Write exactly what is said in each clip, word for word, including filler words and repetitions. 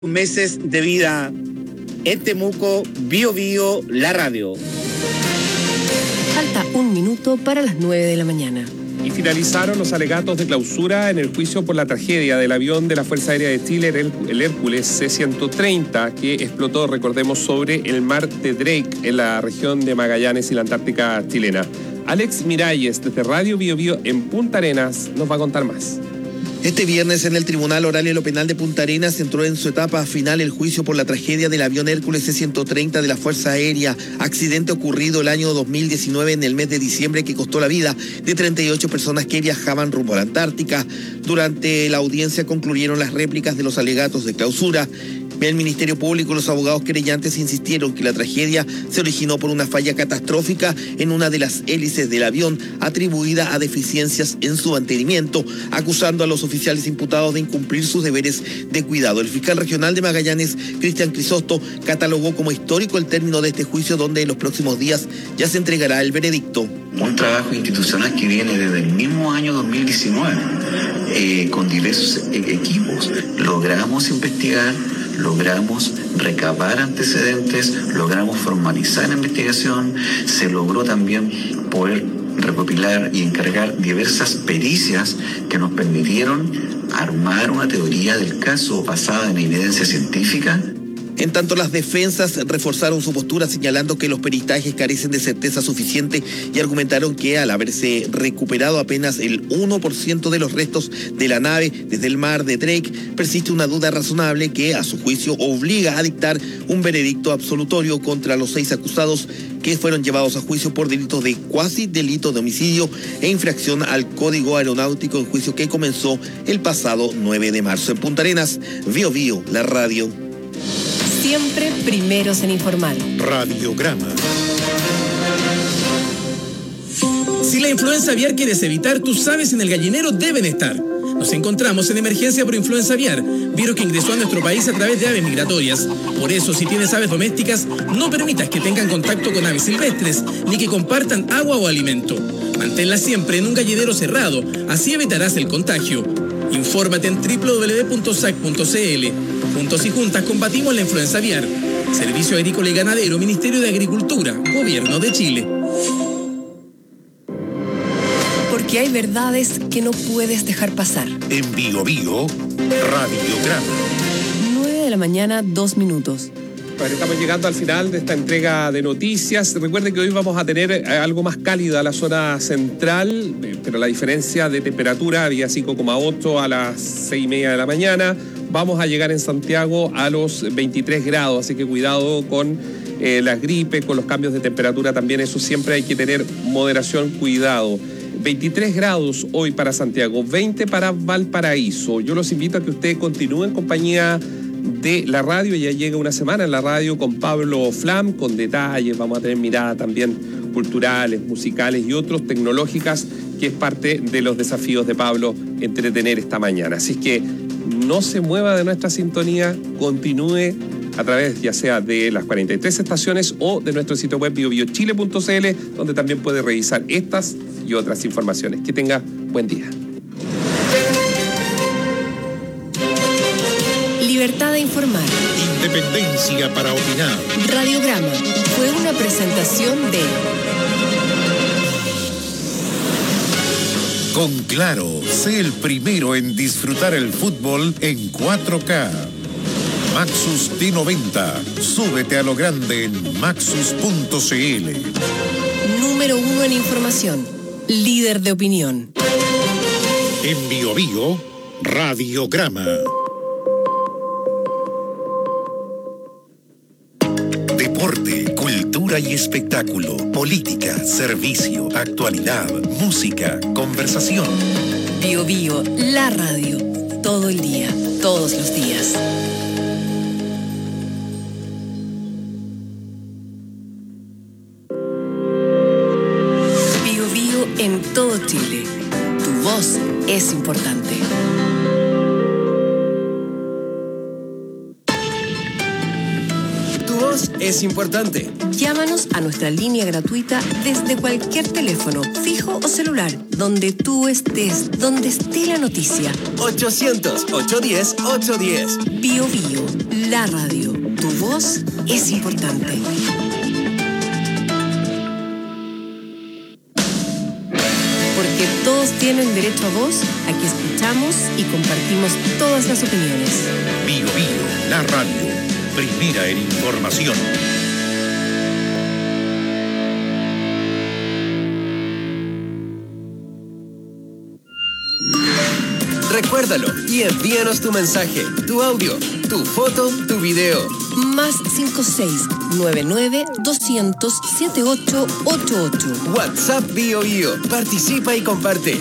Meses de vida en Temuco, Bio Bio, la radio. Falta un minuto para las nueve de la mañana. Y finalizaron los alegatos de clausura en el juicio por la tragedia del avión de la Fuerza Aérea de Chile, el, el Hércules C ciento treinta, que explotó, recordemos, sobre el mar de Drake, en la región de Magallanes y la Antártica chilena. Alex Miralles, desde Radio Bio Bio en Punta Arenas, nos va a contar más. Este viernes en el Tribunal Oral y lo Penal de Punta Arenas entró en su etapa final el juicio por la tragedia del avión Hércules C ciento treinta de la Fuerza Aérea, accidente ocurrido el año dos mil diecinueve en el mes de diciembre que costó la vida de treinta y ocho personas que viajaban rumbo a la Antártica. Durante la audiencia concluyeron las réplicas de los alegatos de clausura. El Ministerio Público y los abogados querellantes insistieron que la tragedia se originó por una falla catastrófica en una de las hélices del avión atribuida a deficiencias en su mantenimiento, acusando a los oficiales imputados de incumplir sus deberes de cuidado. El fiscal regional de Magallanes, Cristian Crisosto, catalogó como histórico el término de este juicio, donde en los próximos días ya se entregará el veredicto. Un trabajo institucional que viene desde el mismo año dos mil diecinueve, eh, con diversos equipos. Logramos investigar, logramos recabar antecedentes, logramos formalizar la investigación, se logró también poder recopilar y encargar diversas pericias que nos permitieron armar una teoría del caso basada en evidencia científica. En tanto, las defensas reforzaron su postura señalando que los peritajes carecen de certeza suficiente y argumentaron que al haberse recuperado apenas el uno por ciento de los restos de la nave desde el mar de Drake, persiste una duda razonable que a su juicio obliga a dictar un veredicto absolutorio contra los seis acusados que fueron llevados a juicio por delitos de cuasi delito de homicidio e infracción al Código Aeronáutico, en juicio que comenzó el pasado nueve de marzo. En Punta Arenas, Bio Bio, la radio. Siempre primeros en informar. Radiograma. Si la influenza aviar quieres evitar, tus aves en el gallinero deben estar. Nos encontramos en emergencia por influenza aviar, virus que ingresó a nuestro país a través de aves migratorias. Por eso, si tienes aves domésticas, no permitas que tengan contacto con aves silvestres, ni que compartan agua o alimento. Manténlas siempre en un gallinero cerrado, así evitarás el contagio. Infórmate en doble u doble u doble u punto s a c punto c l. Juntos y juntas combatimos la influenza aviar. Servicio Agrícola y Ganadero, Ministerio de Agricultura, Gobierno de Chile. Porque hay verdades que no puedes dejar pasar. En Bio Bio, Radiograma. nueve de la mañana, dos minutos. Bueno, estamos llegando al final de esta entrega de noticias. Recuerden que hoy vamos a tener algo más cálida la zona central, pero la diferencia de temperatura había cinco coma ocho a las seis y media de la mañana. Vamos a llegar en Santiago a los veintitrés grados, así que cuidado con eh, las gripes, con los cambios de temperatura también, eso siempre hay que tener moderación, cuidado. veintitrés grados hoy para Santiago, veinte para Valparaíso. Yo los invito a que usted continúe en compañía de la radio. Ya llega una semana en la radio con Pablo Flam, con detalles, vamos a tener mirada también culturales, musicales y otros, tecnológicas, que es parte de los desafíos de Pablo entretener esta mañana. Así que no se mueva de nuestra sintonía, continúe a través ya sea de las cuarenta y tres estaciones o de nuestro sitio web bio bio chile punto c l, donde también puede revisar estas y otras informaciones. Que tenga buen día. Libertad de informar. Independencia para opinar. Radiograma fue una presentación de... Con Claro, sé el primero en disfrutar el fútbol en cuatro K. Maxus T noventa. Súbete a lo grande en maxus punto c l. Número uno en información. Líder de opinión. En Bio Bio, Radiograma. Deporte, cultura y espectáculo, política, servicio, actualidad, música, conversación. Bio Bio, la radio. Todo el día, todos los días. Bio Bio en todo Chile. Tu voz es importante. Es importante. Llámanos a nuestra línea gratuita desde cualquier teléfono, fijo o celular, donde tú estés, donde esté la noticia. ochocientos, ochocientos diez, ochocientos diez. Bio Bio, La radio. Tu voz es importante. Porque todos tienen derecho a voz, aquí escuchamos y compartimos todas las opiniones. Bio Bio, la radio, primera en información. Recuérdalo y envíanos tu mensaje, tu audio, tu foto, tu video. Más cinco seis nueve nueve dos cero cero siete ocho ocho ocho. WhatsApp Bio Bio. Participa y comparte.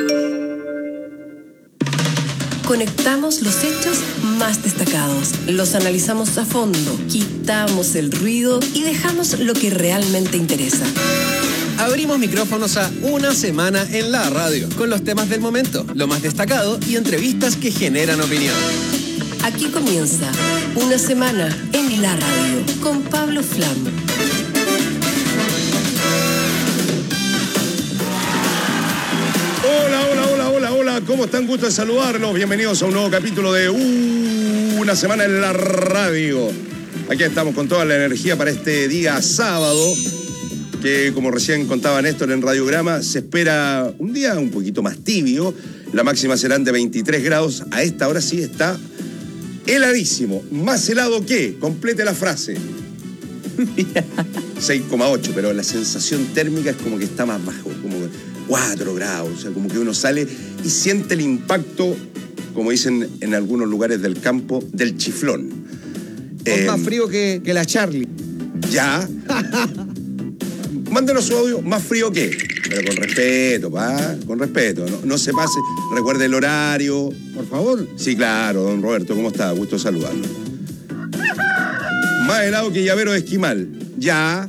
Conectamos los hechos más destacados, los analizamos a fondo, quitamos el ruido y dejamos lo que realmente interesa. Abrimos micrófonos a Una Semana en la Radio, con los temas del momento, lo más destacado y entrevistas que generan opinión. Aquí comienza Una Semana en la Radio, con Pablo Flam. Hola, hola, hola, hola, hola, ¿cómo están? Gusto de saludarlos. Bienvenidos a un nuevo capítulo de Una Semana en la Radio. Aquí estamos con toda la energía para este día sábado, que como recién contaba Néstor en Radiograma, se espera un día un poquito más tibio. La máxima serán de veintitrés grados. A esta hora sí está heladísimo. ¿Más helado qué? Complete la frase. seis coma ocho, pero la sensación térmica es como que está más bajo, como cuatro grados. O sea, como que uno sale y siente el impacto, como dicen en algunos lugares del campo, del chiflón. Es eh, más frío que, que la Charlie. Ya. Mándenos su audio, más frío que. Pero con respeto, pa, con respeto. No, no se pase. Recuerde el horario. Por favor. Sí, claro, don Roberto, ¿cómo está? Gusto saludarlo. Más helado que llavero de esquimal. Ya.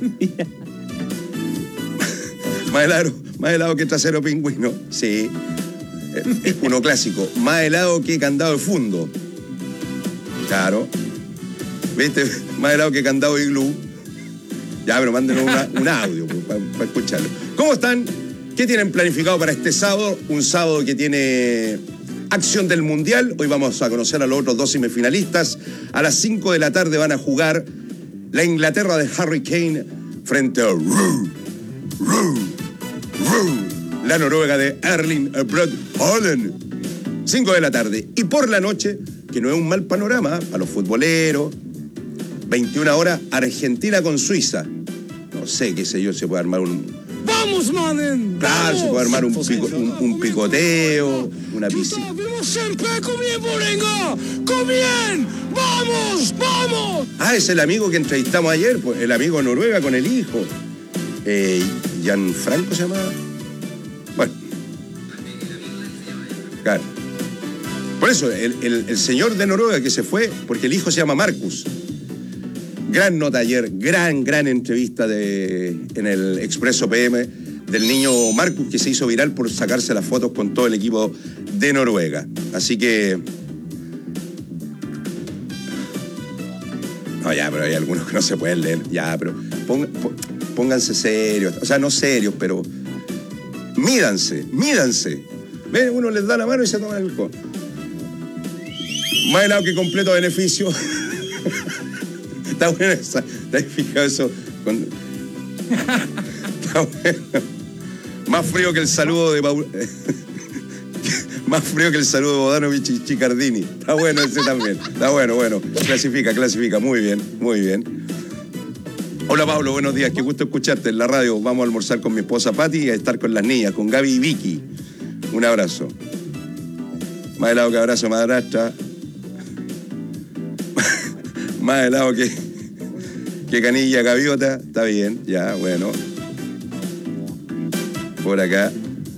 Más helado, más helado que trasero pingüino. Sí. Es uno clásico. Más helado que candado de fundo. Claro. ¿Viste? Más helado que candado de iglú. Ya, pero mándenos una, un audio para pa escucharlo. ¿Cómo están? ¿Qué tienen planificado para este sábado? Un sábado que tiene acción del Mundial. Hoy vamos a conocer a los otros dos semifinalistas. A las cinco de la tarde van a jugar la Inglaterra de Harry Kane frente a Ru, Ru, Ru, la Noruega de Erling Braut Haaland. cinco de la tarde. Y por la noche, que no es un mal panorama para los futboleros, veintiuna horas, Argentina con Suiza. No sé, qué sé yo, se puede armar un... ¡Vamos, manen! Claro, ¡Vamos! se puede armar un, pico, un, un picoteo, una piscina. ¡Vamos! ¡Vamos! Ah, es el amigo que entrevistamos ayer, pues, el amigo Noruega con el hijo. Eh, Gianfranco se llamaba. Bueno. Claro. Por eso, el, el, el señor de Noruega que se fue, porque el hijo se llama Marcus. Gran nota ayer, gran, gran entrevista de, en el Expreso P M del niño Marcus, que se hizo viral por sacarse las fotos con todo el equipo de Noruega. Así que... No, ya, pero hay algunos que no se pueden leer. Ya, pero ponga, pónganse serios. O sea, no serios, pero... Mídanse, mídanse. ¿Ven? Uno les da la mano y se toman el codo. Más helado que completo beneficio. Está bueno esa. ¿Te has fijado eso? Con... Está bueno. Más frío que el saludo de Paul... Más frío que el saludo de Bodanovich y Chicardini. Está bueno ese también. Está bueno, bueno. Clasifica, clasifica. Muy bien, muy bien. Hola Pablo, buenos días. Qué gusto escucharte en la radio. Vamos a almorzar con mi esposa Patti y a estar con las niñas, con Gaby y Vicky. Un abrazo. Más helado que abrazo, madrastra. Más helado que, que canilla gaviota. Está bien, ya, bueno. Por acá.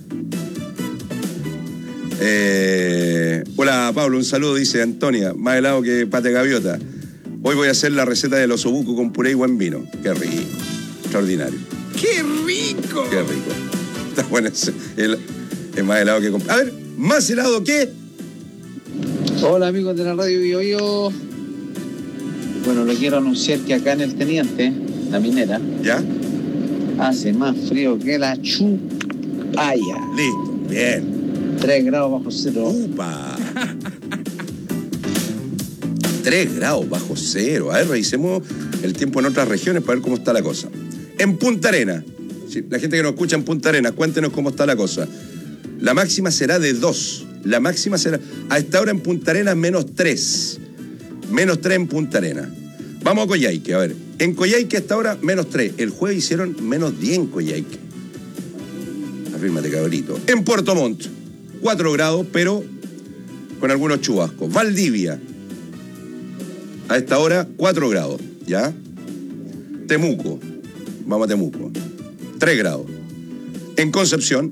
Eh, hola Pablo, un saludo, dice Antonia. Más helado que pate gaviota. Hoy voy a hacer la receta del osobuco con puré y buen vino. Qué rico. Extraordinario. ¡Qué rico! Qué rico. Está bueno ese. El, es más helado que... A ver, ¿más helado que? Hola amigos de la radio Bio Bio. Bueno, le quiero anunciar que acá en el Teniente, la minera, ¿ya? Hace más frío que la chupaya. Listo, bien. tres grados bajo cero. ¡Upa! tres grados bajo cero. A ver, revisemos el tiempo en otras regiones para ver cómo está la cosa. En Punta Arenas, sí, la gente que nos escucha en Punta Arenas, cuéntenos cómo está la cosa. La máxima será de dos. La máxima será, a esta hora en Punta Arenas, menos tres. Menos tres en Punta Arenas. Vamos a Coyhaique, a ver. En Coyhaique a esta hora, menos tres. El jueves hicieron menos diez en Coyhaique. Afírmate, cabrito. En Puerto Montt, cuatro grados, pero con algunos chubascos. Valdivia, a esta hora, cuatro grados, ¿ya? Temuco, vamos a Temuco, tres grados. En Concepción,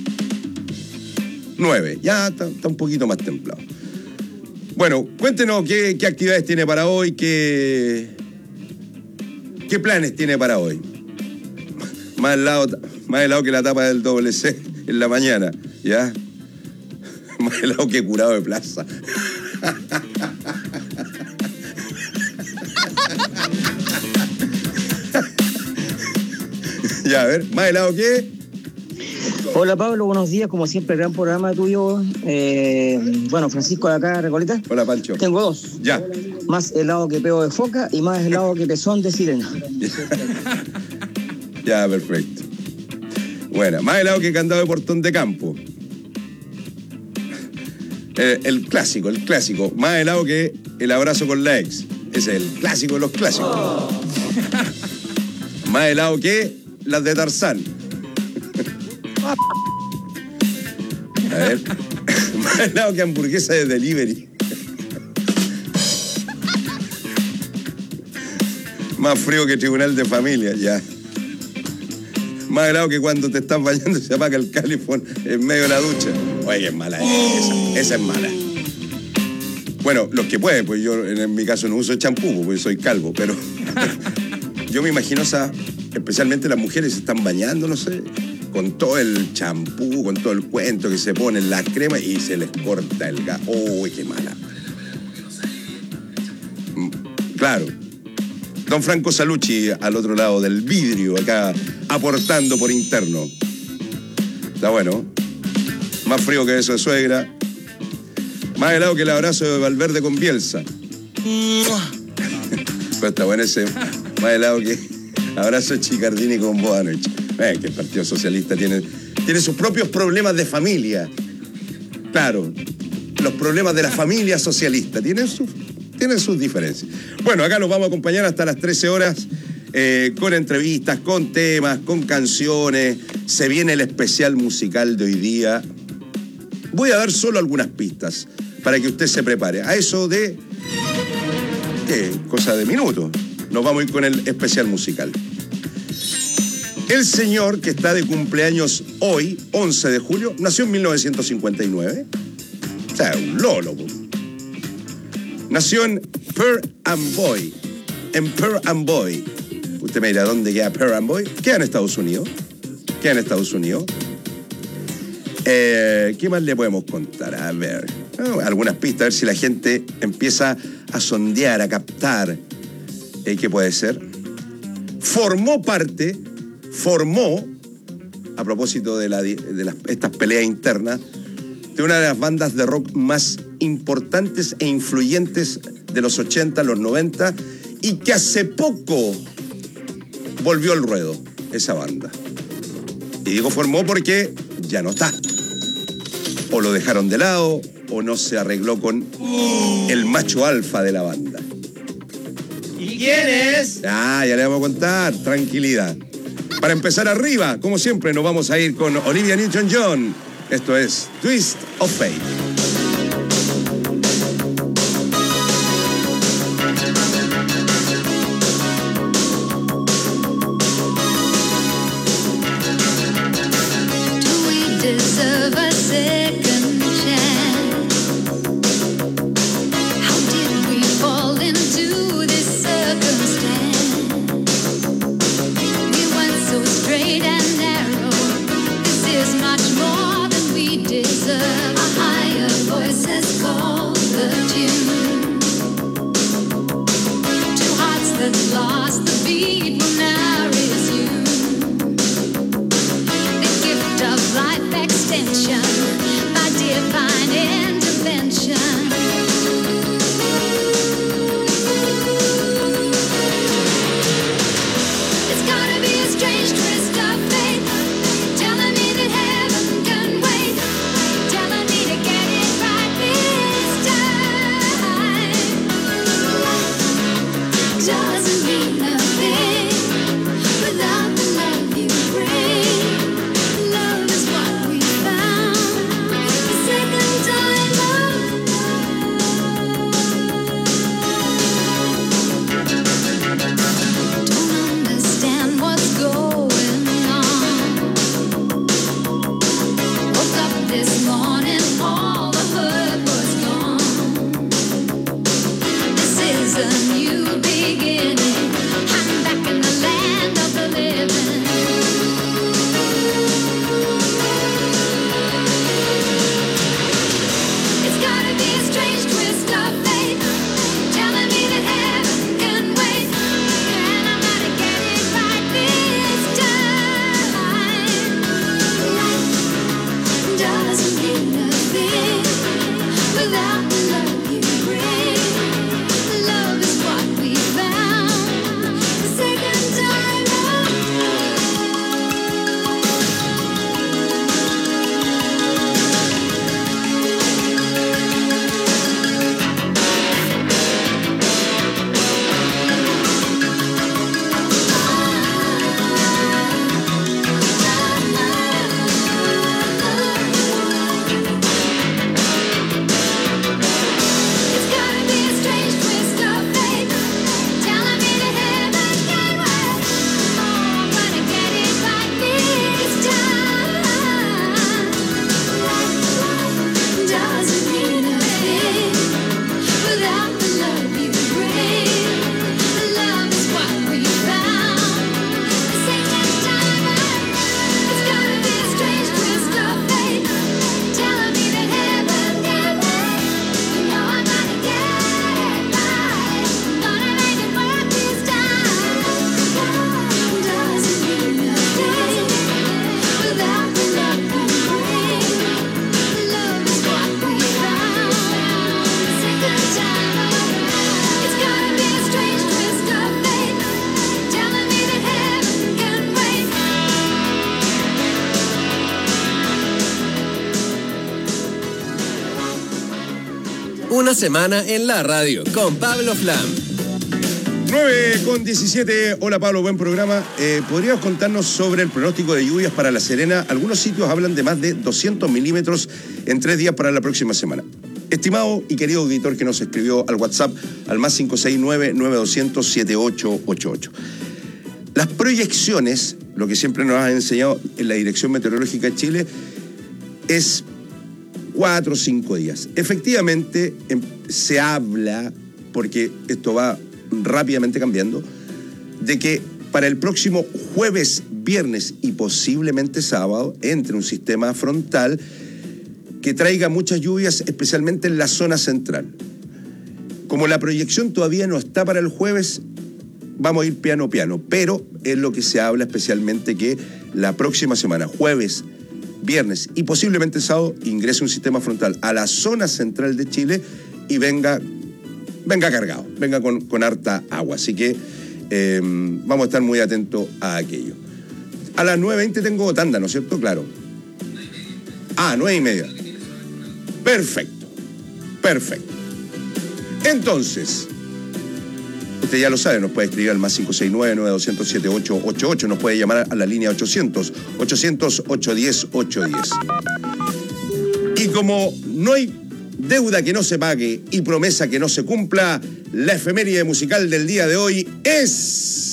nueve, ya está, está un poquito más templado. Bueno, cuéntenos qué, qué actividades tiene para hoy, qué, qué planes tiene para hoy. Más helado, más helado que la tapa del doble C en la mañana, ¿ya? Más helado que curado de plaza. Ya, a ver, ¿más helado qué? Hola Pablo, buenos días, como siempre, gran programa tuyo. Eh, bueno, Francisco de acá, Recoleta. Hola Pancho. Tengo dos. Ya. Más helado que peo de foca y más helado que pezón de sirena. Ya, perfecto. Bueno, más helado que candado de portón de campo. El, el clásico, el clásico. Más helado que el abrazo con la ex. Ese es el clásico de los clásicos. Oh. Más helado que las de Tarzán. A ver. Más helado que hamburguesa de delivery. Más frío que tribunal de familia, ya. Más helado que cuando te estás bañando se apaga el calefón en medio de la ducha. Oye, es mala esa, esa es mala. Bueno, los que pueden, pues yo en mi caso no uso champú, porque soy calvo, pero yo me imagino esa, especialmente las mujeres se están bañando, no sé, con todo el champú, con todo el cuento que se ponen, la crema y se les corta el gas. Uy, qué mala. Claro. Don Franco Salucci al otro lado del vidrio, acá aportando por interno. Está bueno. Más frío que eso de suegra. Más helado que el abrazo de Valverde con Bielsa. Pero está bueno ese. Más helado que abrazo de Chicardini con Bodanovich. Eh, que el Partido Socialista tiene, tiene sus propios problemas de familia. Claro, los problemas de la familia socialista. Tienen sus, tienen sus diferencias. Bueno, acá los vamos a acompañar hasta las trece horas. Eh, con entrevistas, con temas, con canciones. Se viene el especial musical de hoy día. Voy a dar solo algunas pistas para que usted se prepare. A eso de... ¿qué? Cosa de minutos. Nos vamos a ir con el especial musical. El señor que está de cumpleaños hoy, once de julio, nació en mil novecientos cincuenta y nueve. O sea, un lolo. Nació en Pearl and Boy. En Pearl and Boy. Usted me dirá, ¿dónde queda Pearl and Boy? Queda en Estados Unidos. Queda en Estados Unidos. Eh, ¿Qué más le podemos contar? A ver, oh, algunas pistas, a ver si la gente empieza a sondear, a captar. Eh, ¿Qué puede ser? Formó parte, formó, a propósito de, la, de las, estas peleas internas, de una de las bandas de rock más importantes e influyentes de los ochenta, los noventa, y que hace poco volvió al ruedo, esa banda. Y digo formó porque ya no está. O lo dejaron de lado, o no se arregló con el macho alfa de la banda. ¿Y quién es? Ah, ya le vamos a contar, tranquilidad. Para empezar arriba, como siempre, nos vamos a ir con Olivia Newton-John. Esto es Twist of Fate. Una semana en la radio con Pablo Flam. nueve con diecisiete. Hola Pablo, buen programa. Eh, ¿Podrías contarnos sobre el pronóstico de lluvias para La Serena? Algunos sitios hablan de más de doscientos milímetros en tres días para la próxima semana. Estimado y querido auditor que nos escribió al WhatsApp al más cinco seis nueve, nueve dos cero cero, siete ocho ocho ocho. Las proyecciones, lo que siempre nos ha enseñado en la Dirección Meteorológica de Chile, es cuatro o cinco días. Efectivamente, se habla, porque esto va rápidamente cambiando, de que para el próximo jueves, viernes y posiblemente sábado entre un sistema frontal que traiga muchas lluvias, especialmente en la zona central. Como la proyección todavía no está para el jueves, vamos a ir piano piano, pero es lo que se habla especialmente, que la próxima semana, jueves, viernes y posiblemente sábado, ingrese un sistema frontal a la zona central de Chile y venga, venga cargado, venga con, con harta agua. Así que eh, vamos a estar muy atentos a aquello. A las nueve veinte tengo tanda, ¿no es cierto? Claro. Ah, nueve y media. Perfecto, perfecto. Entonces, usted ya lo sabe, nos puede escribir al más cinco seis nueve, nueve dos cero cero, siete ocho ocho ocho, nos puede llamar a la línea ochocientos, ochocientos, ochocientos diez, ochocientos diez. Y como no hay deuda que no se pague y promesa que no se cumpla, la efeméride musical del día de hoy es...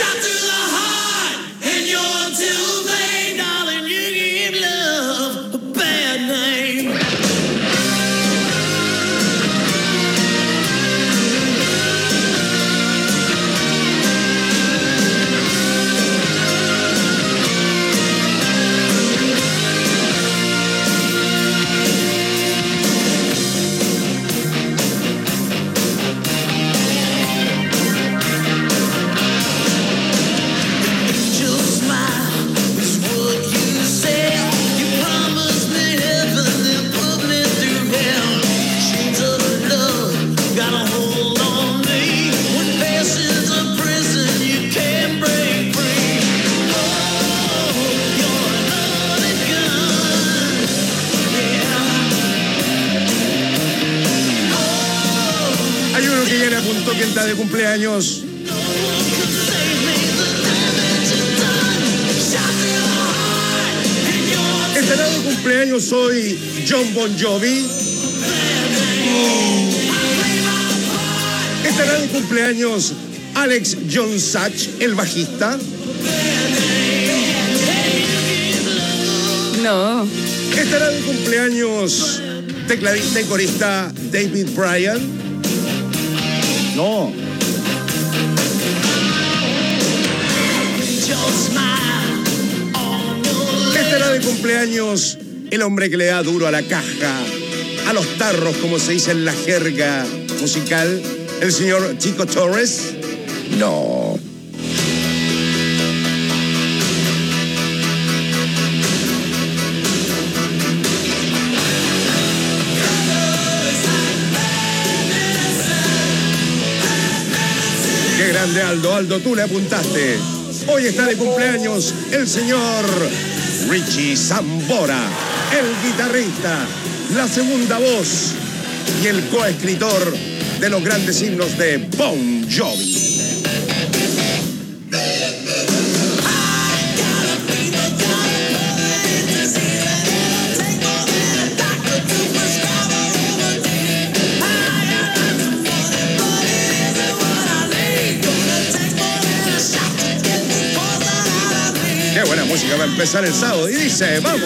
¿Quién está de cumpleaños? ¿Estará de cumpleaños hoy John Bon Jovi? ¿Estará de cumpleaños Alex John Sach, el bajista? No. ¿Estará de cumpleaños tecladista y corista David Bryan? No. Estará de cumpleaños el hombre que le da duro a la caja, a los tarros, como se dice en la jerga musical, el señor Chico Torres. No. Qué grande, Aldo. Aldo, tú le apuntaste. Hoy está de cumpleaños el señor Richie Sambora, el guitarrista, la segunda voz y el coescritor de los grandes himnos de Bon Jovi. Qué buena música va a empezar el sábado y dice, vamos.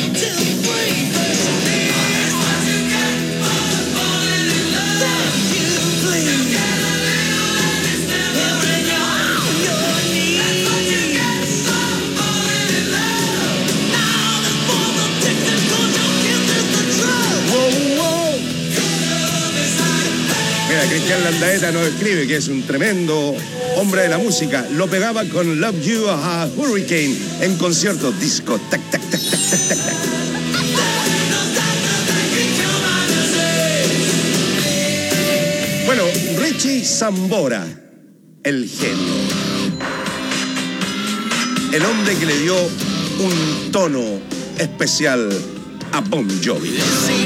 Mira, Cristian Landaeta nos escribe que es un tremendo hombre de la música. Lo pegaba con Love You a Hurricane en concierto disco. Tac, tac, tac, tac, tac, tac, tac. Bueno, Richie Sambora, el genio. El hombre que le dio un tono especial a Bon Jovi.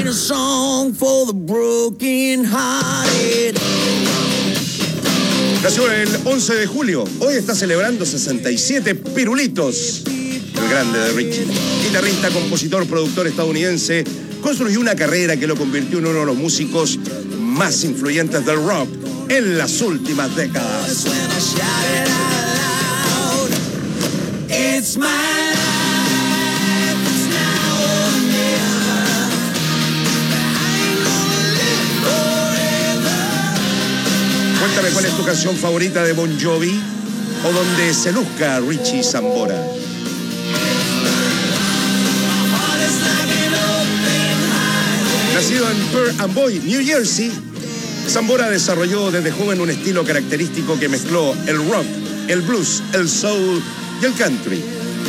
Nació el once de julio. Hoy está celebrando sesenta y siete pirulitos. El grande de Richie. Guitarrista, compositor, productor estadounidense. Construyó una carrera que lo convirtió en uno de los músicos más influyentes del rock en las últimas décadas. Cuéntame cuál es tu canción favorita de Bon Jovi o donde se luzca Richie Sambora. Nacido en Pearl and Boy, New Jersey, Sambora desarrolló desde joven un estilo característico que mezcló el rock, el blues, el soul y el country.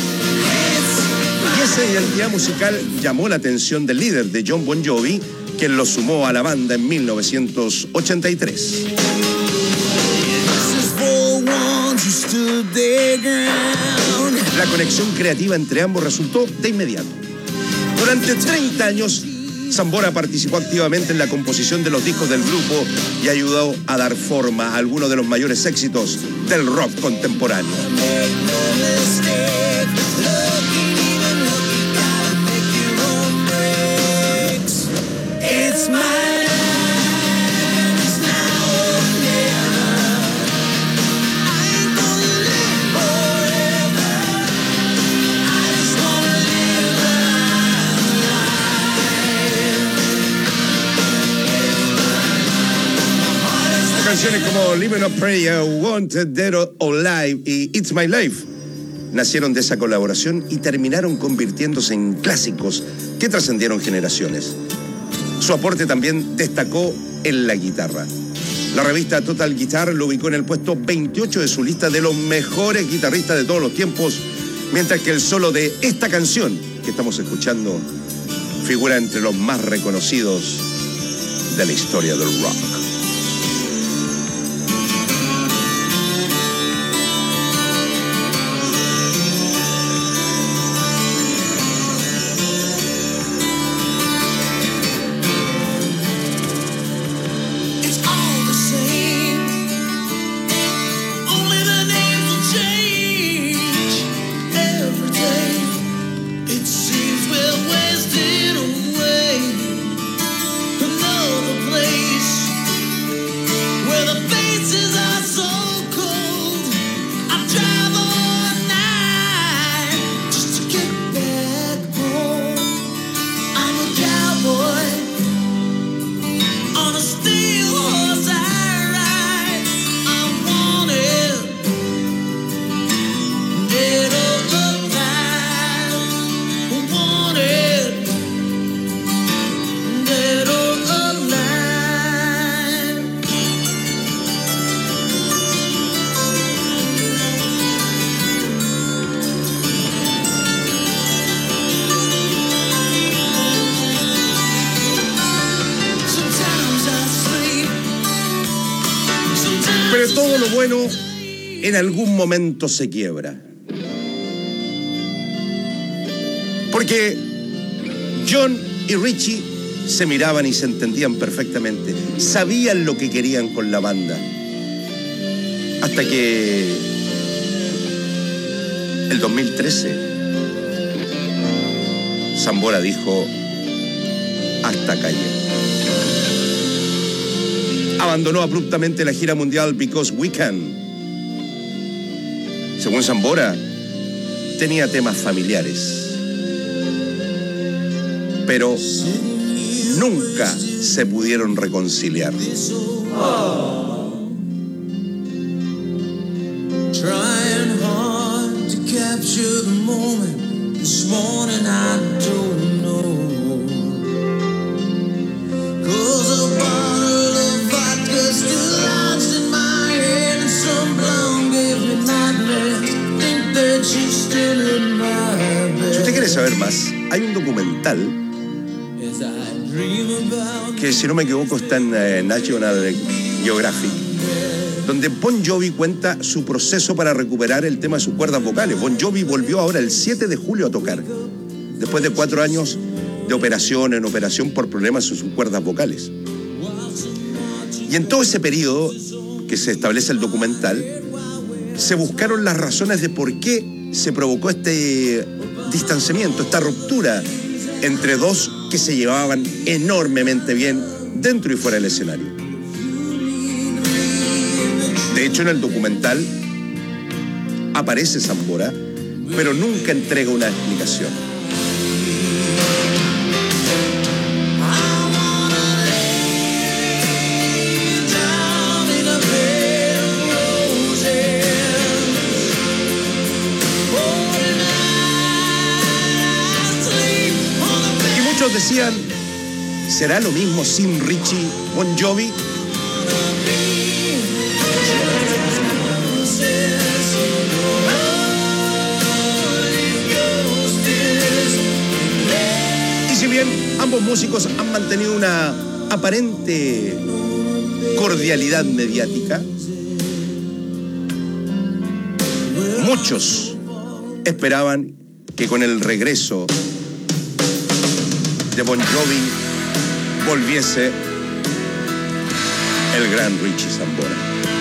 Y esa identidad musical llamó la atención del líder de John Bon Jovi, quien lo sumó a la banda en mil novecientos ochenta y tres. La conexión creativa entre ambos resultó de inmediato. Durante treinta años, Sambora participó activamente en la composición de los discos del grupo y ayudó a dar forma a algunos de los mayores éxitos del rock contemporáneo. Canciones como Living a Prayer, Wanted, Dead or Alive y It's My Life nacieron de esa colaboración y terminaron convirtiéndose en clásicos que trascendieron generaciones. Su aporte también destacó en la guitarra. La revista Total Guitar lo ubicó en el puesto veintiocho de su lista de los mejores guitarristas de todos los tiempos, mientras que el solo de esta canción que estamos escuchando figura entre los más reconocidos de la historia del rock. Another place Pero todo lo bueno en algún momento se quiebra. Porque John y Richie se miraban y se entendían perfectamente. Sabían lo que querían con la banda. Hasta que el dos mil trece Zambora dijo: hasta acá llegué. Abandonó abruptamente la gira mundial Because We Can. Según Zambora, tenía temas familiares, pero nunca se pudieron reconciliar. Trying hard to capture the moment. This morning I don't know. Cause a bottle of vodka still lodged in my head, and some blonde gave me nightmares. Think that you're still in my bed. Si usted quiere saber más, hay un documental que, si no me equivoco, está en eh, National Geographic, donde Bon Jovi cuenta su proceso para recuperar el tema de sus cuerdas vocales. Bon Jovi volvió ahora el siete de julio a tocar, después de cuatro años de operación en operación por problemas en sus cuerdas vocales. Y en todo ese periodo que se establece el documental, se buscaron las razones de por qué se provocó este distanciamiento, esta ruptura entre dos que se llevaban enormemente bien dentro y fuera del escenario. De hecho, en el documental aparece Zambora, pero nunca entrega una explicación. Y muchos decían, ¿será lo mismo sin Richie Bon Jovi? Si bien ambos músicos han mantenido una aparente cordialidad mediática, muchos esperaban que con el regreso de Bon Jovi volviese el gran Richie Zambora.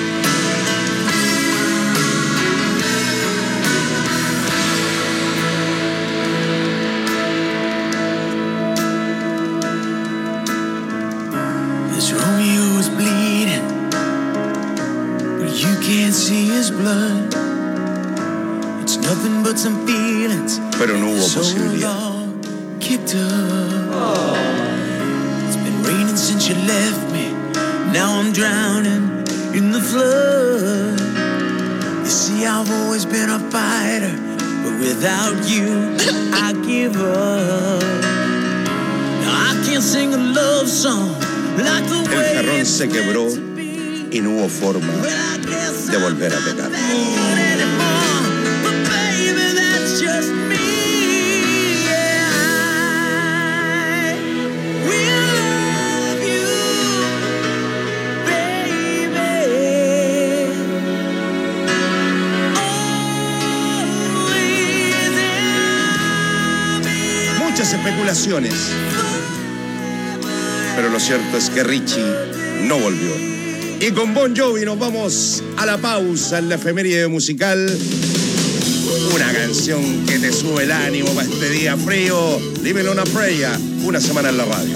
Pero no hubo posibilidad. It's been raining since you left me. Now I'm drowning in the flood. You see, I've always been a fighter, but without you, I give up. Now I can't sing a love song like the way. El jarrón se quebró y no hubo forma de volver a pegar. Especulaciones, pero lo cierto es que Richie no volvió. Y con Bon Jovi nos vamos a la pausa en la efeméride musical. Una canción que te sube el ánimo para este día frío. Dímelo una Freya, una semana en la radio.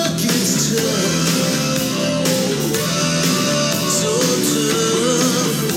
So tough.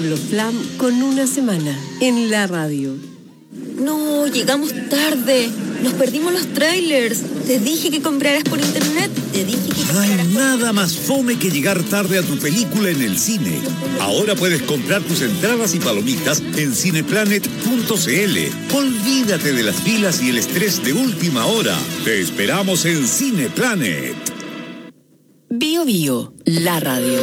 Pablo Flam con Una Semana en la radio. No, llegamos tarde. Nos perdimos los trailers. Te dije que compraras por internet. Te dije que No hay nada más fome que llegar tarde a tu película en el cine. Ahora puedes comprar tus entradas y palomitas en cineplanet punto cl. Olvídate de las filas y el estrés de última hora. Te esperamos en Cineplanet. Bio Bio, la radio.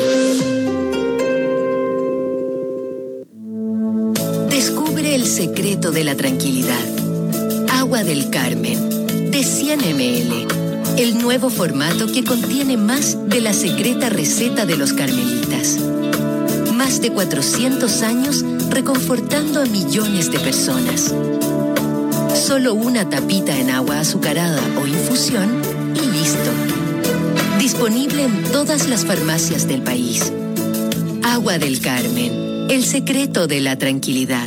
Descubre el secreto de la tranquilidad. Agua del Carmen, de cien mililitros. El nuevo formato que contiene más de la secreta receta de los carmelitas. Más de cuatrocientos años reconfortando a millones de personas. Solo una tapita en agua azucarada o infusión y listo. Disponible en todas las farmacias del país. Agua del Carmen, el secreto de la tranquilidad.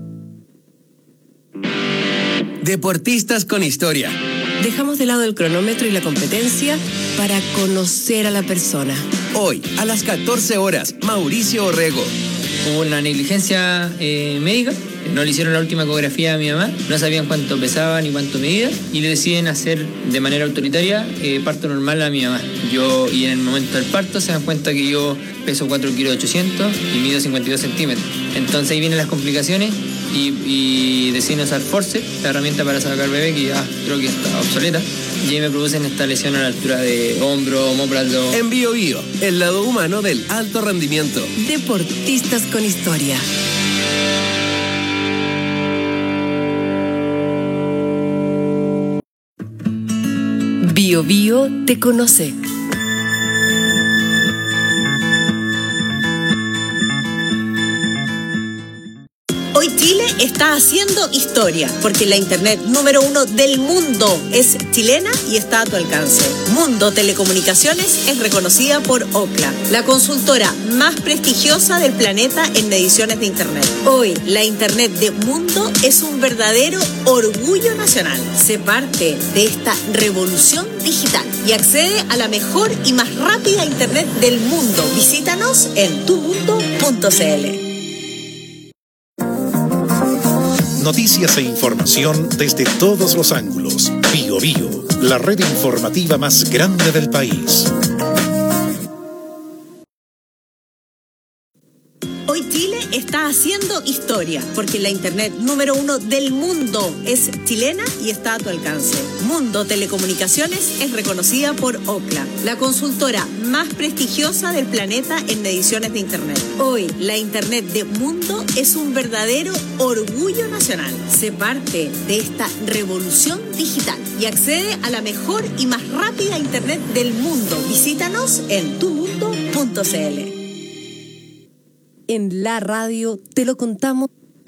Deportistas con historia. Dejamos de lado el cronómetro y la competencia para conocer a la persona. Hoy, a las catorce horas, Mauricio Orrego. Hubo una negligencia eh, médica. No le hicieron la última ecografía a mi mamá, no sabían cuánto pesaba ni cuánto medía y le deciden hacer de manera autoritaria eh, parto normal a mi mamá. Yo, y en el momento del parto se dan cuenta que yo peso cuatro kilos ochocientos y mido cincuenta y dos centímetros. Entonces ahí vienen las complicaciones y, y deciden usar forceps, la herramienta para sacar bebé que ya creo que está obsoleta. Y ahí me producen esta lesión a la altura de hombro, omóplato. En Bio Bio, el lado humano del alto rendimiento. Deportistas con historia. Bio Bio te conoce. Hoy Chile está haciendo historia, porque la internet número uno del mundo es chilena y está a tu alcance. Mundo Telecomunicaciones es reconocida por Ookla, la consultora más prestigiosa del planeta en mediciones de internet. Hoy, la internet de Mundo es un verdadero orgullo nacional. Sé parte de esta revolución digital y accede a la mejor y más rápida internet del mundo. Visítanos en tu mundo punto cl. Noticias e información desde todos los ángulos. Bio Bio, la red informativa más grande del país. Hoy Chile está haciendo historia, porque la internet número uno del mundo es chilena y está a tu alcance. Mundo Telecomunicaciones es reconocida por Ookla, la consultora más prestigiosa del planeta en mediciones de internet. Hoy, la internet de Mundo es un verdadero orgullo nacional. Sé parte de esta revolución digital y accede a la mejor y más rápida internet del mundo. Visítanos en tu mundo punto cl. En la radio te lo contamos.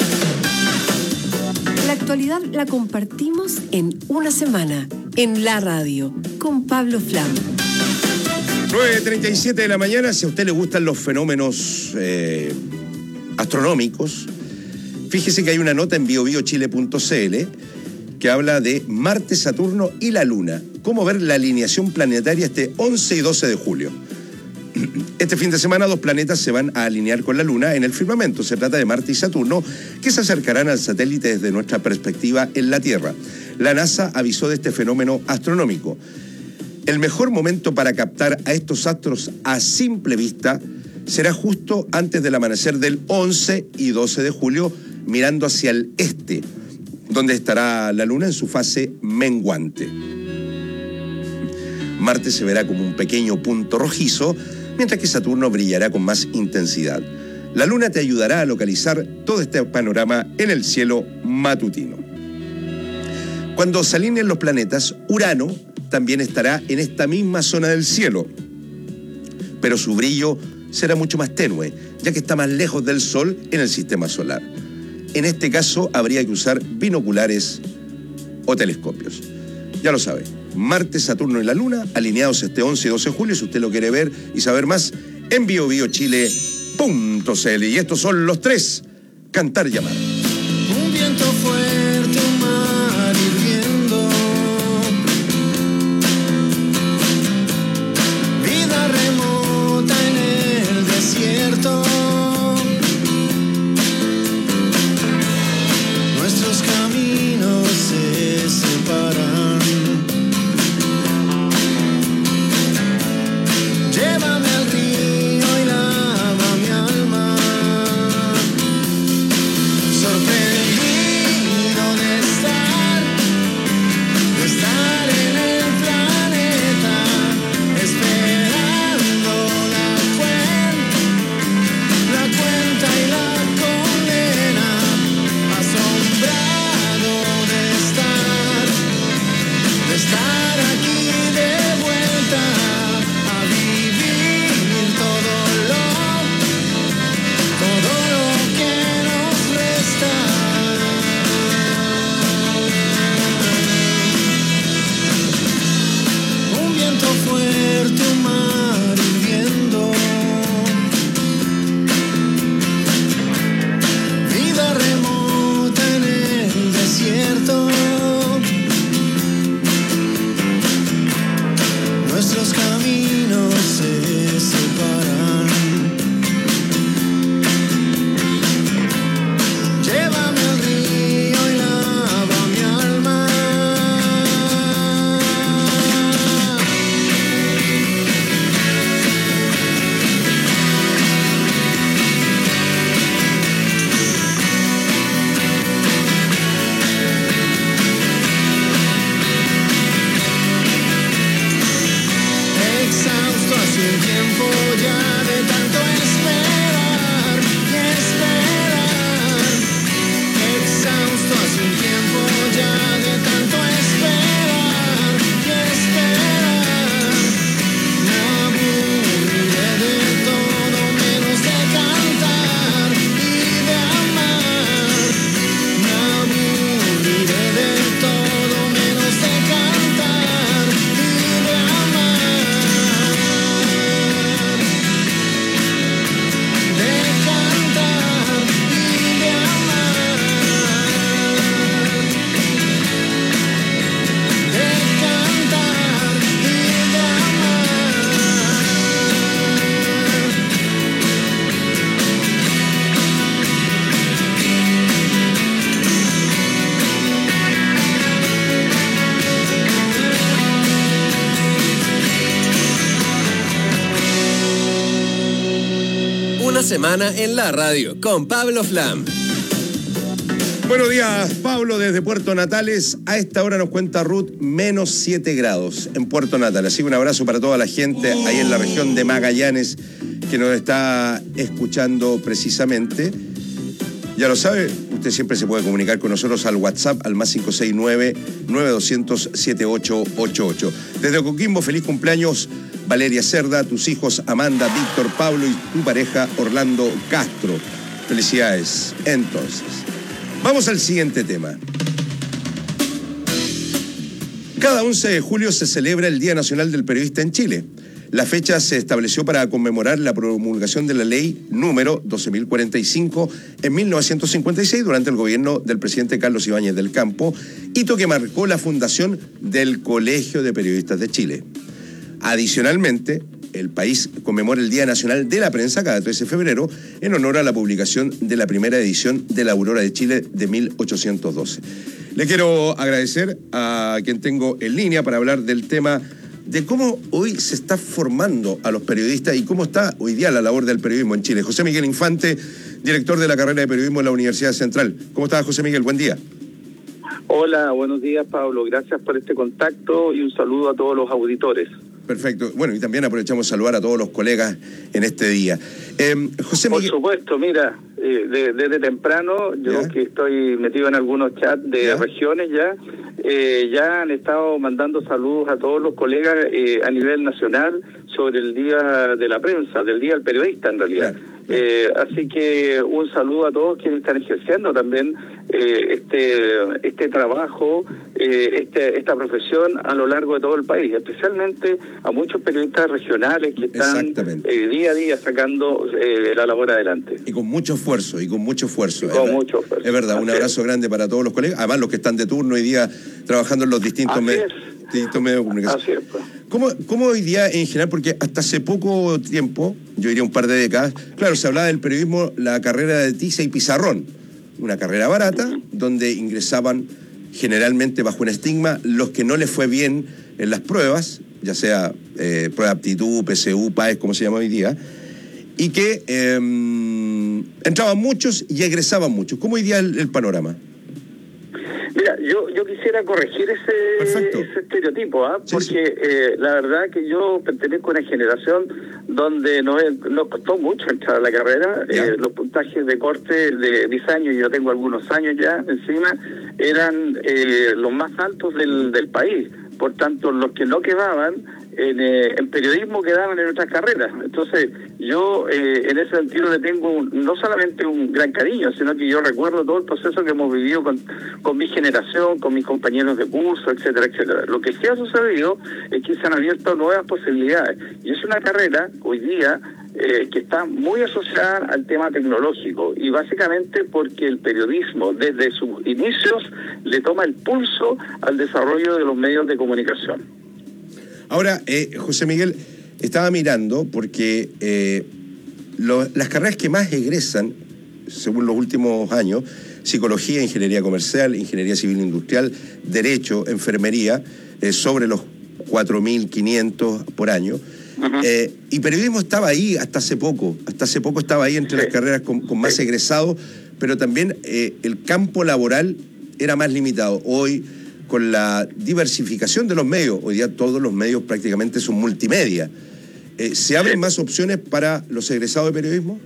La actualidad la compartimos en Una Semana en la radio con Pablo Flam. nueve treinta y siete de la mañana. Si a usted le gustan los fenómenos eh, astronómicos, fíjese que hay una nota en bio bio chile punto cl que habla de Marte, Saturno y la Luna. Cómo ver la alineación planetaria este once y doce de julio. Este fin de semana dos planetas se van a alinear con la Luna en el firmamento. Se trata de Marte y Saturno, que se acercarán al satélite desde nuestra perspectiva en la Tierra. La NASA avisó de este fenómeno astronómico. El mejor momento para captar a estos astros a simple vista será justo antes del amanecer del once y doce de julio, mirando hacia el este, donde estará la Luna en su fase menguante. Marte se verá como un pequeño punto rojizo, mientras que Saturno brillará con más intensidad. La Luna te ayudará a localizar todo este panorama en el cielo matutino. Cuando se alineen los planetas, Urano también estará en esta misma zona del cielo, pero su brillo será mucho más tenue, ya que está más lejos del Sol en el sistema solar. En este caso, habría que usar binoculares o telescopios. Ya lo sabe, Marte, Saturno y la Luna alineados este once y doce de julio, si usted lo quiere ver y saber más, en bio bio chile punto cl. Y estos son los tres, cantar y llamar. Un viento fuerte, un mar hirviendo, vida remota en el desierto, semana en la radio con Pablo Flam. Buenos días, Pablo, desde Puerto Natales. A esta hora nos cuenta Ruth, menos siete grados en Puerto Natales. Así que un abrazo para toda la gente ahí en la región de Magallanes que nos está escuchando precisamente. Ya lo sabe, usted siempre se puede comunicar con nosotros al WhatsApp, al más cinco seis nueve, nueve dos cero cero, siete ocho ocho ocho. Desde Coquimbo, feliz cumpleaños, Valeria Cerda, tus hijos Amanda, Víctor, Pablo y tu pareja Orlando Castro. Felicidades. Entonces, vamos al siguiente tema. Cada once de julio se celebra el Día Nacional del Periodista en Chile. La fecha se estableció para conmemorar la promulgación de la ley número doce mil cuarenta y cinco en mil novecientos cincuenta y seis durante el gobierno del presidente Carlos Ibáñez del Campo, hito que marcó la fundación del Colegio de Periodistas de Chile. Adicionalmente, el país conmemora el Día Nacional de la Prensa cada trece de febrero en honor a la publicación de la primera edición de la Aurora de Chile de mil ochocientos doce. Le quiero agradecer a quien tengo en línea para hablar del tema de cómo hoy se está formando a los periodistas y cómo está hoy día la labor del periodismo en Chile. José Miguel Infante, director de la carrera de periodismo en la Universidad Central. ¿Cómo estás, José Miguel? Buen día. Hola, buenos días, Pablo. Gracias por este contacto y un saludo a todos los auditores. Perfecto. Bueno, y también aprovechamos a saludar a todos los colegas en este día. Eh, José Miguel... Por supuesto, mira, eh, de, desde temprano, yo ¿Ya? que estoy metido en algunos chats de ¿Ya? regiones ya, eh, ya han estado mandando saludos a todos los colegas eh, a nivel nacional sobre el Día de la Prensa, del Día del Periodista en realidad. ¿Ya? Eh, así que un saludo a todos quienes están ejerciendo también eh, este este trabajo, eh, este esta profesión a lo largo de todo el país, especialmente a muchos periodistas regionales que están eh, día a día sacando eh, la labor adelante. Y con mucho esfuerzo, y con mucho esfuerzo. Y con es mucho esfuerzo. Es verdad, un abrazo es. grande para todos los colegas, además los que están de turno hoy día trabajando en los distintos, med distintos medios de comunicación. Así es, pues. ¿Cómo, ¿Cómo hoy día en general? Porque hasta hace poco tiempo, yo diría un par de décadas, claro, se hablaba del periodismo, la carrera de tiza y pizarrón, una carrera barata, uh-huh. donde ingresaban generalmente bajo un estigma los que no les fue bien en las pruebas, ya sea eh, prueba de aptitud, P S U, P A E S, como se llama hoy día, y que eh, entraban muchos y egresaban muchos. ¿Cómo hoy día el, el panorama? Mira, yo yo quisiera corregir ese, ese estereotipo, ¿ah? ¿eh? Porque sí, sí. Eh, la verdad que yo pertenezco a una generación donde nos, nos costó mucho entrar a la carrera. Eh, los puntajes de corte de mis años, yo tengo algunos años ya encima, eran eh, los más altos del, del país. Por tanto, los que no quedaban en, eh, en periodismo quedaban en otras carreras. Entonces, yo eh, en ese sentido le tengo un, no solamente un gran cariño, sino que yo recuerdo todo el proceso que hemos vivido con, con mi generación, con mis compañeros de curso, etcétera, etcétera. Lo que sí ha sucedido es que se han abierto nuevas posibilidades. Y es una carrera, hoy día, Eh, que está muy asociada al tema tecnológico y básicamente porque el periodismo desde sus inicios le toma el pulso al desarrollo de los medios de comunicación. Ahora, eh, José Miguel, estaba mirando porque eh, lo, las carreras que más egresan, según los últimos años, psicología, ingeniería comercial, ingeniería civil industrial, derecho, enfermería, eh, sobre los cuatro mil quinientos por año. Uh-huh. eh, y periodismo estaba ahí hasta hace poco, hasta hace poco estaba ahí entre sí. las carreras con, con más sí. egresados, pero también eh, el campo laboral era más limitado. Hoy, con la diversificación de los medios, hoy día todos los medios prácticamente son multimedia, eh, ¿se abren sí. más opciones para los egresados de periodismo?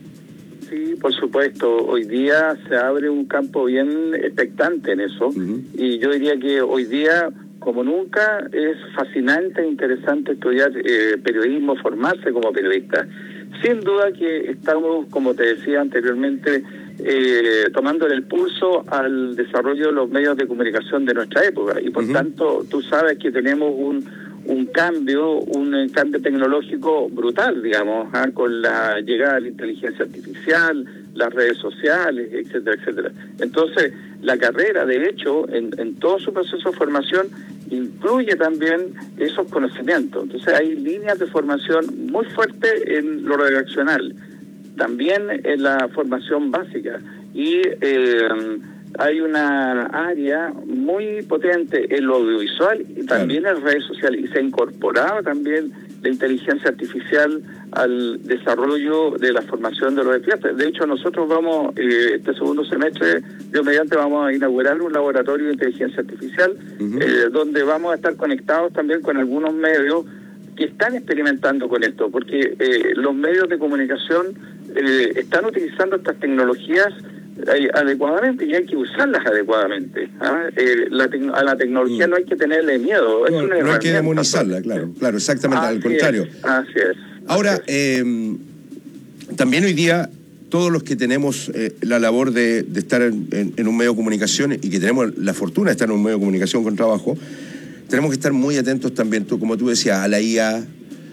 Sí, por supuesto. Hoy día se abre un campo bien expectante en eso, uh-huh. y yo diría que hoy día, como nunca, es fascinante e interesante estudiar eh, periodismo, formarse como periodista. Sin duda que estamos, como te decía anteriormente, eh, tomándole el pulso al desarrollo de los medios de comunicación de nuestra época. Y por uh-huh. tanto, tú sabes que tenemos un, un cambio, un cambio tecnológico brutal, digamos, ¿eh? con la llegada de la inteligencia artificial, las redes sociales, etcétera, etcétera. Entonces, la carrera, de hecho, en, en todo su proceso de formación, incluye también esos conocimientos. Entonces, hay líneas de formación muy fuertes en lo redaccional, también en la formación básica, y eh, hay una área muy potente en lo audiovisual y también claro. en redes sociales, y se ha incorporado también la inteligencia artificial al desarrollo de la formación de los estudiantes. De hecho, nosotros vamos, eh, este segundo semestre, Dios mediante, vamos a inaugurar un laboratorio de inteligencia artificial, uh-huh. eh, donde vamos a estar conectados también con algunos medios que están experimentando con esto, porque eh, los medios de comunicación eh, están utilizando estas tecnologías eh, adecuadamente y hay que usarlas adecuadamente. ¿ah? Eh, la tec- a la tecnología mm. no hay que tenerle miedo. Es no, una no hay que demonizarla, claro, claro, exactamente, así al contrario. Es, así es. Ahora, así es. Eh, también hoy día, todos los que tenemos eh, la labor de, de estar en, en, en un medio de comunicación y que tenemos la fortuna de estar en un medio de comunicación con trabajo, tenemos que estar muy atentos también, tú, como tú decías, a la I A,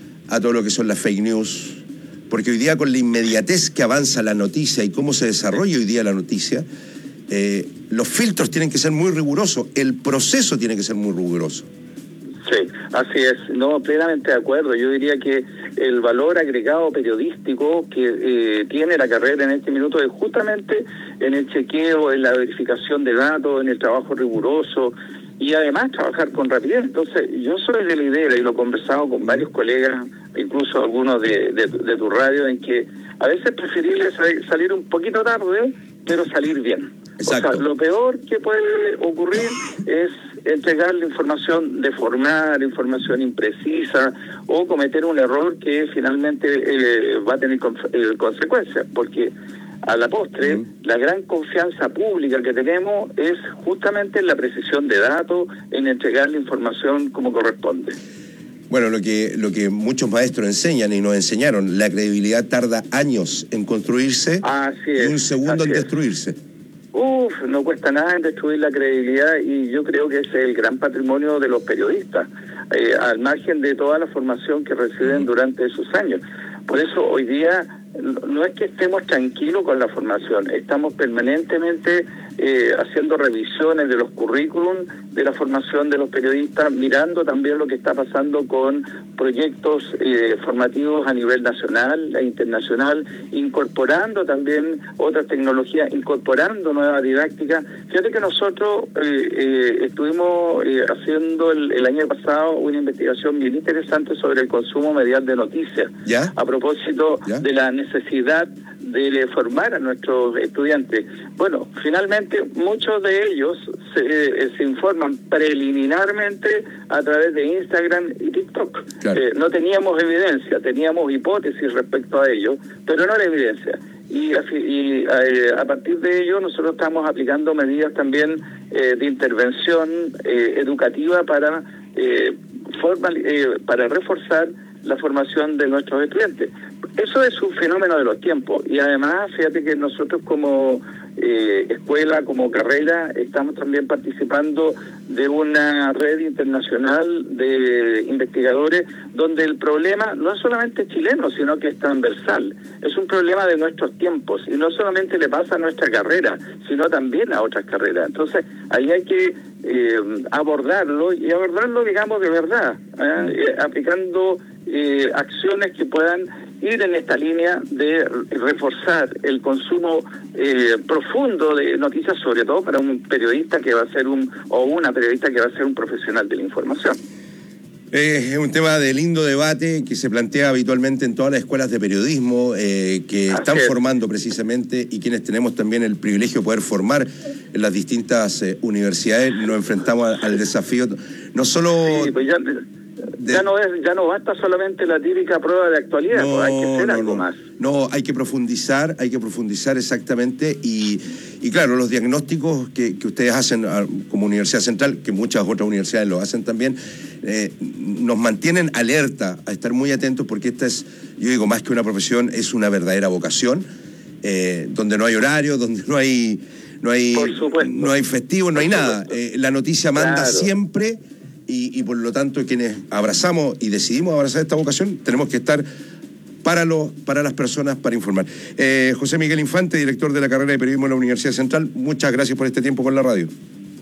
a todo lo que son las fake news, porque hoy día con la inmediatez que avanza la noticia y cómo se desarrolla hoy día la noticia, eh, los filtros tienen que ser muy rigurosos, el proceso tiene que ser muy riguroso. Sí, así es, no, plenamente de acuerdo. Yo diría que el valor agregado periodístico que eh, tiene la carrera en este minuto es justamente en el chequeo, en la verificación de datos, en el trabajo riguroso y además trabajar con rapidez. Entonces, yo soy de la idea, y lo he conversado con varios colegas, incluso algunos de, de, de tu radio, en que a veces es preferible salir un poquito tarde, pero salir bien. Exacto. O sea, lo peor que puede ocurrir es entregar la información deformada, información imprecisa, o cometer un error que finalmente eh, va a tener con, eh, consecuencias, porque a la postre, uh-huh. la gran confianza pública que tenemos es justamente en la precisión de datos, en entregar la información como corresponde. Bueno, lo que, lo que muchos maestros enseñan y nos enseñaron, la credibilidad tarda años en construirse así es, y un segundo en es. destruirse. Uf, no cuesta nada en destruir la credibilidad y yo creo que ese es el gran patrimonio de los periodistas, eh, al margen de toda la formación que reciben durante esos años. Por eso hoy día no es que estemos tranquilos con la formación, estamos permanentemente eh, haciendo revisiones de los currículum de la formación de los periodistas, mirando también lo que está pasando con proyectos eh, formativos a nivel nacional e internacional, incorporando también otras tecnologías, incorporando nuevas didácticas. Fíjate que nosotros eh, eh, estuvimos eh, haciendo el, el año pasado una investigación bien interesante sobre el consumo medial de noticias, ¿ya? A propósito ¿Ya? de la necesidad de formar a nuestros estudiantes. Bueno, finalmente muchos de ellos se, eh, se informan preliminarmente a través de Instagram y TikTok. Claro. Eh, no teníamos evidencia, teníamos hipótesis respecto a ello, pero no la evidencia. Y, y eh, a partir de ello nosotros estamos aplicando medidas también eh, de intervención eh, educativa para, eh, formal, eh, para reforzar la formación de nuestros estudiantes. Eso es un fenómeno de los tiempos y además fíjate que nosotros como eh, escuela, como carrera, estamos también participando de una red internacional de investigadores donde el problema no es solamente chileno, sino que es transversal. Es un problema de nuestros tiempos y no solamente le pasa a nuestra carrera, sino también a otras carreras. Entonces, ahí hay que eh, abordarlo y abordarlo, digamos, de verdad, ¿eh? aplicando eh, acciones que puedan ir en esta línea de reforzar el consumo eh, profundo de noticias, sobre todo para un periodista que va a ser un, o una periodista que va a ser un profesional de la información. Eh, es un tema de lindo debate que se plantea habitualmente en todas las escuelas de periodismo, eh, que Así están es. formando precisamente, y quienes tenemos también el privilegio de poder formar en las distintas eh, universidades, nos enfrentamos a, al desafío, no solo... Sí, pues ya... De... Ya no es, ya no basta solamente la típica prueba de actualidad, no, pues hay que hacer no, algo no. más. No, hay que profundizar, hay que profundizar exactamente y, y claro, los diagnósticos que, que ustedes hacen como Universidad Central, que muchas otras universidades lo hacen también, eh, nos mantienen alerta a estar muy atentos porque esta es, yo digo, más que una profesión, es una verdadera vocación, eh, donde no hay horario, donde no hay, no hay, no hay festivo, no hay nada. Eh, la noticia manda claro. siempre. Y, y por lo tanto quienes abrazamos y decidimos abrazar esta vocación tenemos que estar para, lo, para las personas, para informar. Eh, José Miguel Infante, director de la carrera de periodismo de la Universidad Central, muchas gracias por este tiempo con la radio.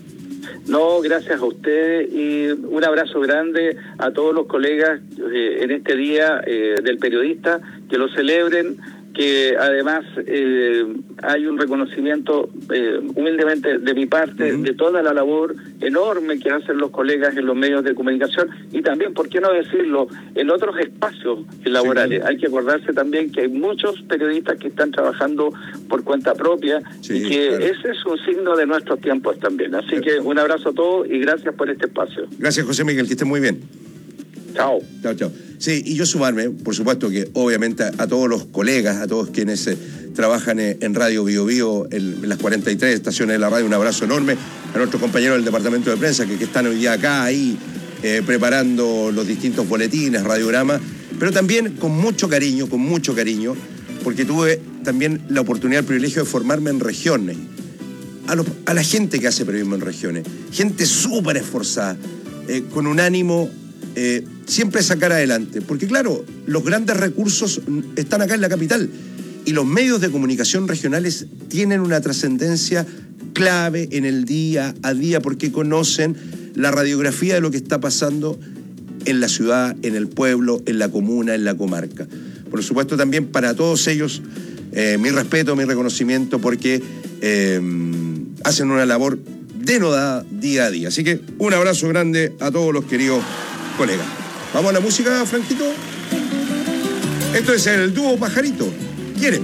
No, gracias a ustedes y un abrazo grande a todos los colegas eh, en este día eh, del periodista, que lo celebren, que además eh, hay un reconocimiento eh, humildemente de mi parte uh-huh. de toda la labor enorme que hacen los colegas en los medios de comunicación y también, ¿por qué no decirlo?, en otros espacios laborales. Sí. Hay que acordarse también que hay muchos periodistas que están trabajando por cuenta propia sí, y que claro. ese es un signo de nuestros tiempos también. Así claro. que un abrazo a todos y gracias por este espacio. Gracias, José Miguel, que esté muy bien. Chao. Chao, chao. Sí, y yo sumarme, por supuesto que obviamente a, a todos los colegas, a todos quienes eh, trabajan eh, en Radio Bio Bio, en, en las cuarenta y tres estaciones de la radio, un abrazo enorme a nuestros compañeros del departamento de prensa que, que están hoy día acá, ahí, eh, preparando los distintos boletines, radiogramas, pero también con mucho cariño, con mucho cariño, porque tuve también la oportunidad, el privilegio de formarme en regiones, a, los, a la gente que hace periodismo en regiones, gente súper esforzada, eh, con un ánimo... Eh, siempre sacar adelante, porque claro, los grandes recursos están acá en la capital y los medios de comunicación regionales tienen una trascendencia clave en el día a día porque conocen la radiografía de lo que está pasando en la ciudad, en el pueblo, en la comuna, en la comarca. Por supuesto también para todos ellos eh, mi respeto, mi reconocimiento porque eh, hacen una labor denodada día a día. Así que un abrazo grande a todos los queridos colegas. ¿Vamos a la música, Franquito? Esto es el dúo Pajarito. Quiéreme.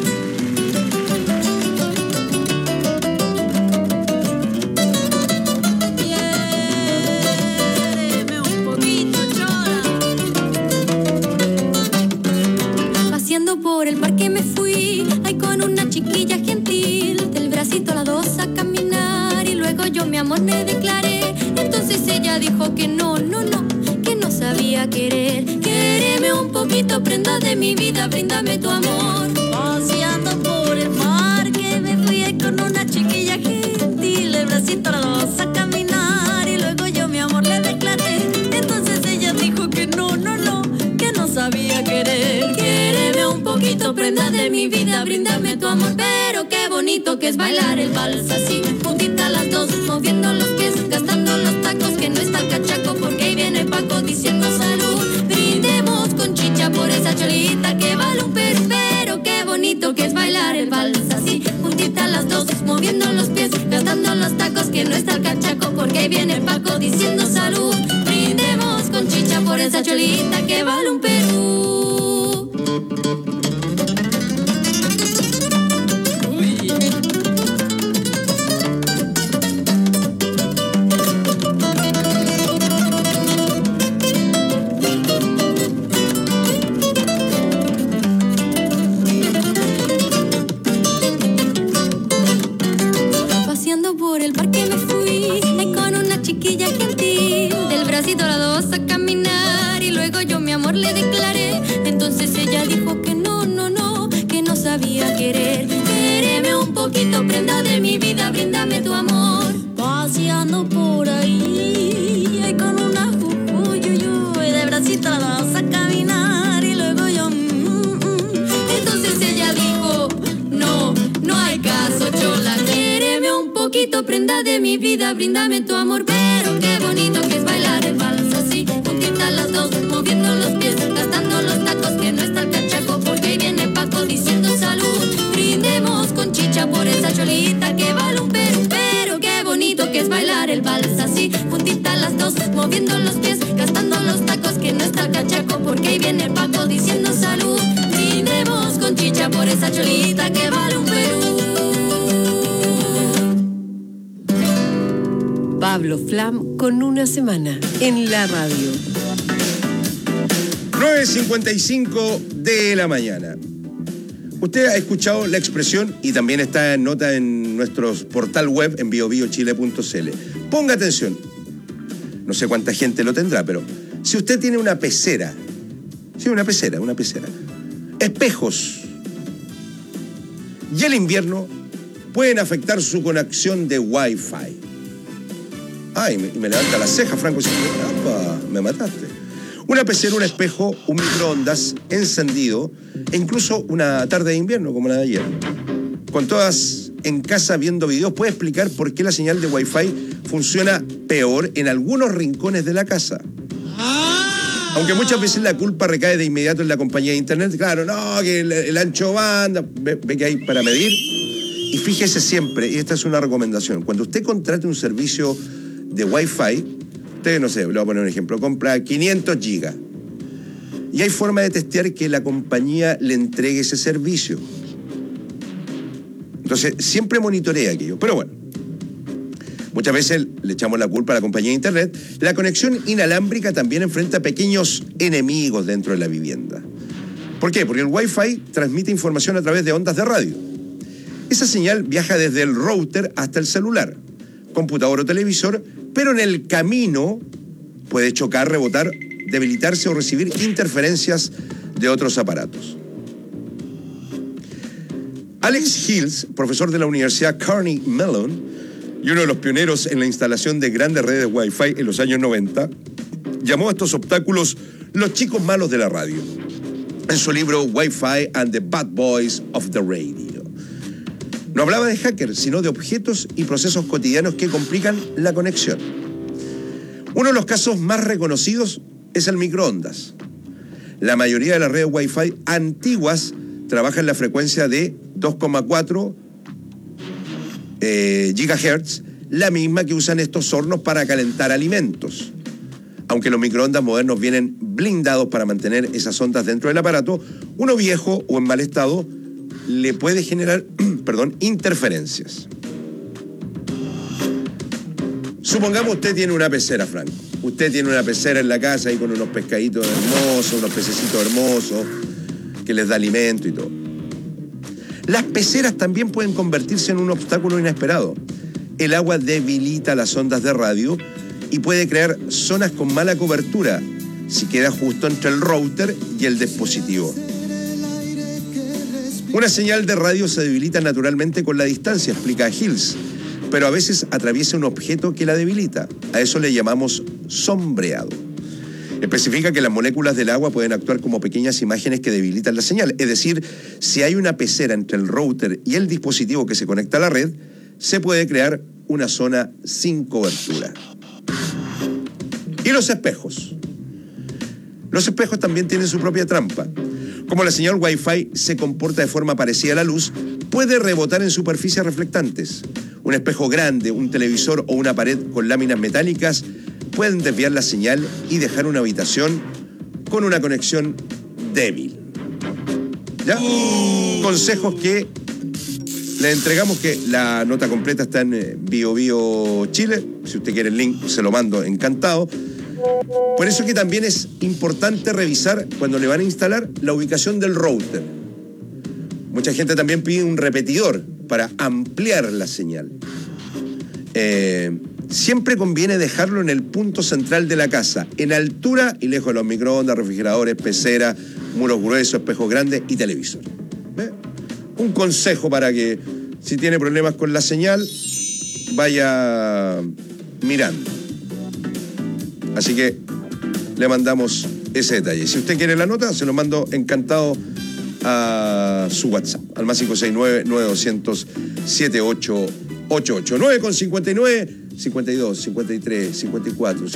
Quiéreme un poquito, chola. Paseando por el parque me fui, ahí con una chiquilla gentil, del bracito a la dos a caminar, y luego yo mi amor me declaré. Entonces ella dijo que no, no, no, sabía querer, quéreme un poquito, prenda de mi vida, bríndame tu amor. Paseando por el parque me fui ahí con una chiquilla gentil, el bracito a la dos a caminar, y luego yo mi amor le declaré. Entonces ella dijo que no, no, no, que no sabía querer, quéreme un poquito, prenda de mi vida, bríndame tu amor. Pero qué bonito que es bailar el vals así, juntita las dos, moviendo los pies, gastando los tacos, que no está el cachaco, porque ahí viene Paco diciendo salud. Brindemos con chicha por esa cholita que vale un perú. Pero qué bonito que es bailar el vals así, juntita las dos, moviendo los pies, gastando los tacos, que no está el cachaco, porque ahí viene Paco diciendo salud. Brindemos con chicha por esa cholita que vale un perú. Uy. Por el parque me fui, ahí con una chiquilla gentil, del bracito a la dos a caminar, y luego yo mi amor le declaré. Entonces ella dijo que no, no, no, que no sabía querer, quéreme un poquito, prenda de mi vida, bríndame tu amor. Paseando por ahí, ahí con una uy, uy, uy, del bracito a la dos a caminar, y luego yo mm, mm. Entonces ella dijo no, no hay caso, chola, quéreme un poquito, prenda de mi vida, bríndame tu amor. Pero qué bonito que es bailar el vals así, juntitas las dos, moviendo los pies, gastando los tacos, que no está el cachaco, porque ahí viene Paco diciendo salud. Brindemos con chicha por esa cholita que vale un perú. Pero qué bonito que es bailar el vals así, juntitas las dos, moviendo los pies, gastando los tacos, que no está el cachaco, porque ahí viene Paco diciendo salud. Brindemos con chicha por esa cholita que vale un perú. Pablo Flam con Una Semana en la radio. nueve cincuenta y cinco de la mañana. Usted ha escuchado la expresión y también está en nota en nuestro portal web en bio bio chile punto c l. Ponga atención. No sé cuánta gente lo tendrá, pero si usted tiene una pecera, sí, una pecera, una pecera, espejos y el invierno pueden afectar su conexión de Wi-Fi. Ay, me, me levanta la ceja, Franco. ¡Apa! Me mataste. Una pecera, un espejo, un microondas encendido e incluso una tarde de invierno como la de ayer. Con todas en casa viendo videos, puede explicar por qué la señal de Wi-Fi funciona peor en algunos rincones de la casa. Aunque muchas veces la culpa recae de inmediato en la compañía de internet. Claro, no, que el, el ancho banda, ve, ve que hay para medir. Y fíjese siempre, y esta es una recomendación, cuando usted contrate un servicio de Wi-Fi, usted, no sé, le voy a poner un ejemplo, compra quinientos gigas. Y hay forma de testear que la compañía le entregue ese servicio. Entonces, siempre monitorea aquello. Pero bueno, muchas veces le echamos la culpa a la compañía de internet. La conexión inalámbrica también enfrenta pequeños enemigos dentro de la vivienda. ¿Por qué? Porque el Wi-Fi transmite información a través de ondas de radio. Esa señal viaja desde el router hasta el celular, computador o televisor, pero en el camino puede chocar, rebotar, debilitarse o recibir interferencias de otros aparatos. Alex Hills, profesor de la Universidad Carnegie Mellon y uno de los pioneros en la instalación de grandes redes Wi-Fi en los años noventa, llamó a estos obstáculos los chicos malos de la radio, en su libro Wi-Fi and the Bad Boys of the Radio. No hablaba de hackers, sino de objetos y procesos cotidianos que complican la conexión. Uno de los casos más reconocidos es el microondas. La mayoría de las redes Wi-Fi antiguas trabajan en la frecuencia de dos coma cuatro eh, gigahertz, la misma que usan estos hornos para calentar alimentos. Aunque los microondas modernos vienen blindados para mantener esas ondas dentro del aparato, uno viejo o en mal estado le puede generar perdón, interferencias. Supongamos usted tiene una pecera, Frank. Usted tiene una pecera en la casa ahí con unos pescaditos hermosos, unos pececitos hermosos, que les da alimento y todo. Las peceras también pueden convertirse en un obstáculo inesperado. El agua debilita las ondas de radio y puede crear zonas con mala cobertura si queda justo entre el router y el dispositivo. Una señal de radio se debilita naturalmente con la distancia, explica Hills, pero a veces atraviesa un objeto que la debilita. A eso le llamamos sombreado. Especifica que las moléculas del agua pueden actuar como pequeñas imágenes que debilitan la señal. Es decir, si hay una pecera entre el router y el dispositivo que se conecta a la red, se puede crear una zona sin cobertura. Y los espejos. Los espejos también tienen su propia trampa. Como la señal Wi-Fi se comporta de forma parecida a la luz, puede rebotar en superficies reflectantes. Un espejo grande, un televisor o una pared con láminas metálicas pueden desviar la señal y dejar una habitación con una conexión débil. ¿Ya? Consejos que le entregamos, que la nota completa está en Bio Bio Chile. Si usted quiere el link, se lo mando encantado. Por eso que también es importante revisar cuando le van a instalar la ubicación del router. Mucha gente también pide un repetidor para ampliar la señal. Eh, siempre conviene dejarlo en el punto central de la casa, en altura y lejos de los microondas, refrigeradores, pecera, muros gruesos, espejos grandes y televisor. ¿Ve? Un consejo para que si tiene problemas con la señal, vaya mirando. Así que le mandamos ese detalle. Si usted quiere la nota, se lo mando encantado a su WhatsApp, al más cinco seis nueve, nueve dos cero cero, siete ocho ocho ocho. nueve con cincuenta y nueve, cincuenta y dos, cincuenta y tres, cincuenta y cuatro.